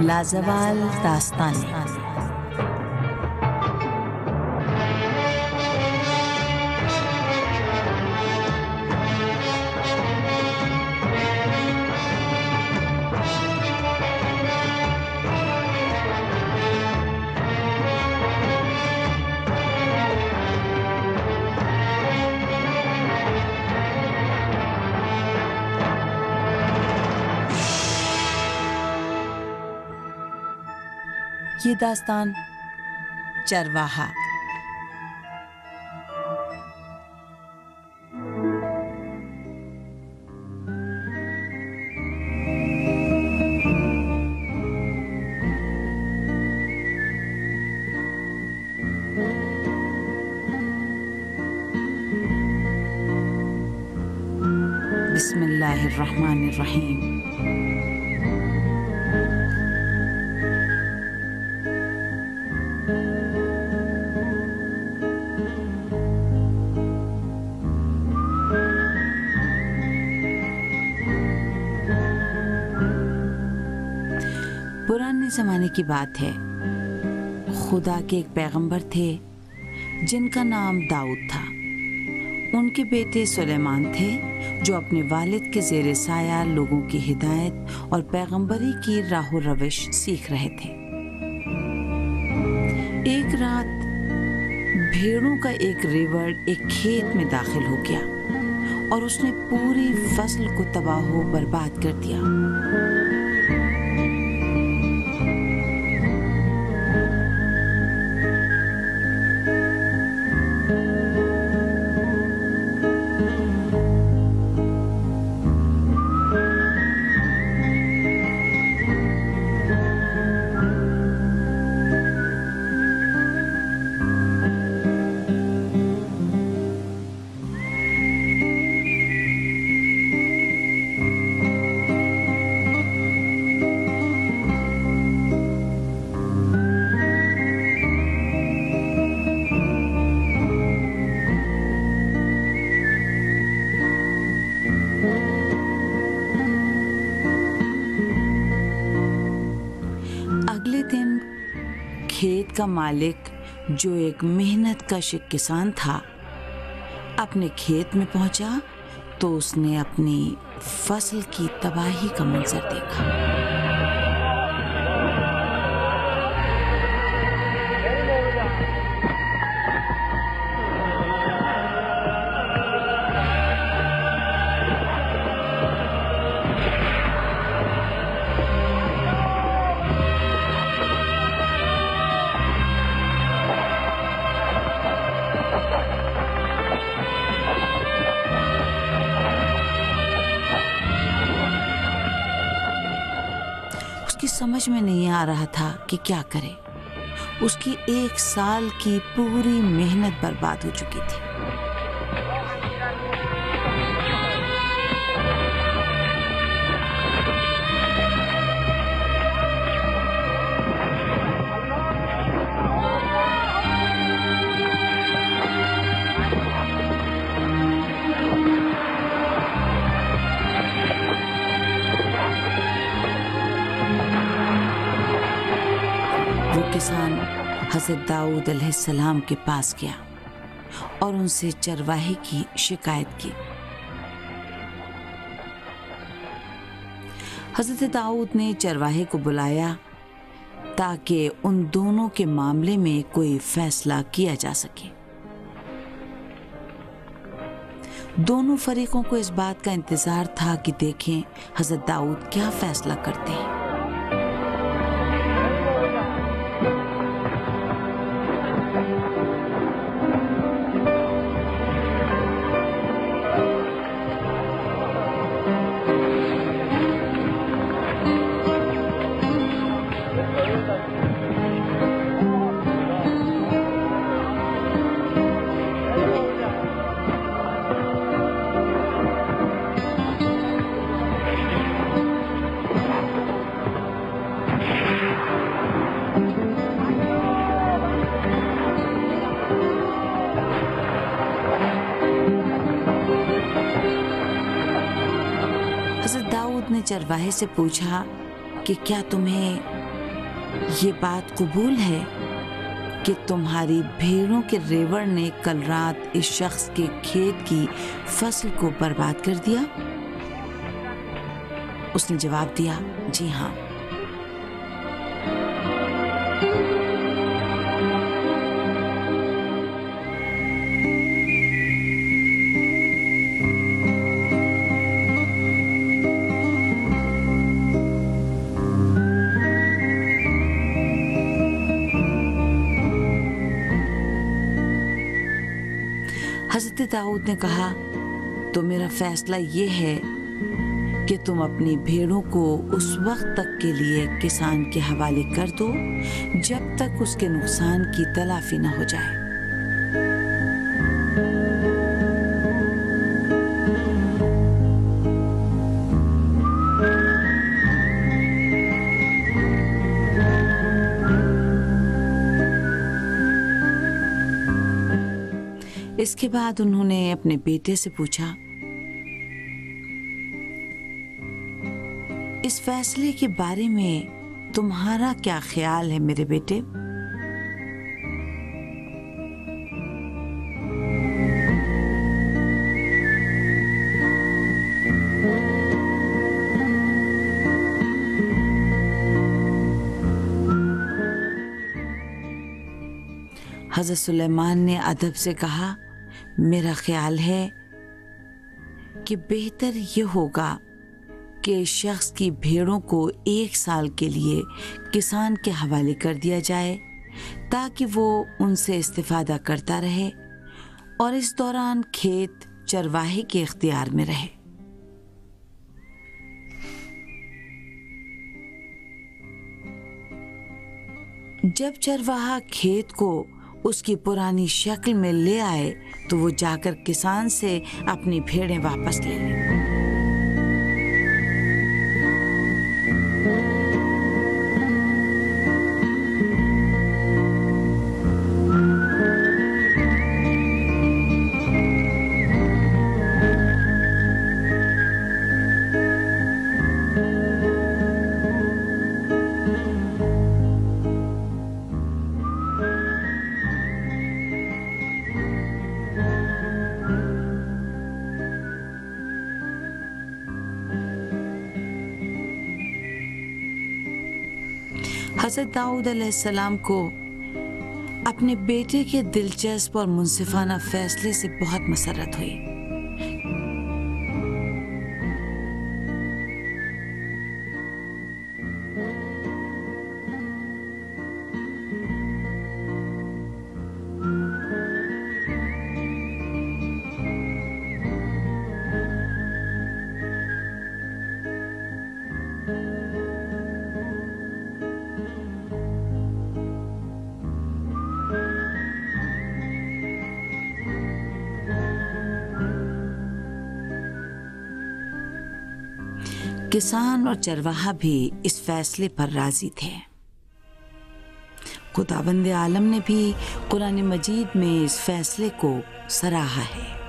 लाजवाल दास्तान। ये दास्तान चरवाहा। बिस्मिल्लाहिर्रहमानिर्रहीम। पुराने ज़माने की बात है। खुदा के एक पैगंबर थे जिनका नाम दाऊद था। उनके बेटे सुलेमान थे जो अपने वालिद के ज़ेरे साया लोगों की हिदायत और पैगंबरी की राह रविश सीख रहे थे। एक रात भेड़ों का एक रेवड़ एक खेत में दाखिल हो गया और उसने पूरी फसल को तबाह व बर्बाद कर दिया। अगले दिन खेत का मालिक जो एक मेहनतकश किसान था अपने खेत में पहुंचा तो उसने अपनी फसल की तबाही का मंजर देखा। उसकी समझ में नहीं आ रहा था कि क्या करे। उसकी एक साल की पूरी मेहनत बर्बाद हो चुकी थी। वो किसान हज़रत दाऊद अलैहिस्सलाम के पास गया और उनसे चरवाहे की शिकायत की। हज़रत दाऊद ने चरवाहे को बुलाया ताकि उन दोनों के मामले में कोई फैसला किया जा सके। दोनों फरीकों को इस बात का इंतजार था कि देखें हज़रत दाऊद क्या फैसला करते हैं। हज़रत दाऊद ने चरवाहे से पूछा कि क्या तुम्हें ये बात कबूल है कि तुम्हारी भेड़ों के रेवड़ ने कल रात इस शख्स के खेत की फसल को बर्बाद कर दिया? उसने जवाब दिया, जी हाँ। हज़रत दाऊद ने कहा, तो मेरा फैसला ये है कि तुम अपनी भेड़ों को उस वक्त तक के लिए किसान के हवाले कर दो जब तक उसके नुकसान की तलाफी न हो जाए। इसके बाद उन्होंने अपने बेटे से पूछा, इस फैसले के बारे में तुम्हारा क्या ख्याल है मेरे बेटे? हज़रत सुलेमान ने अदब से कहा, मेरा ख्याल है कि बेहतर ये होगा कि शख्स की भेड़ों को 1 साल के लिए किसान के हवाले कर दिया जाए ताकि वो उनसे इस्तिफादा करता रहे और इस दौरान खेत चरवाहे के इख्तियार में रहे। जब चरवाहा खेत को उसकी पुरानी शक्ल में ले आए तो वो जाकर किसान से अपनी भेड़ें वापस ले ले। हज़रत दाऊद अलैहिस्सलाम को अपने बेटे के दिलचस्प और मुंसिफाना फैसले से बहुत मसरत हुई। किसान और चरवाहा भी इस फैसले पर राजी थे। खुदावंद आलम ने भी कुरान मजीद में इस फैसले को सराहा है।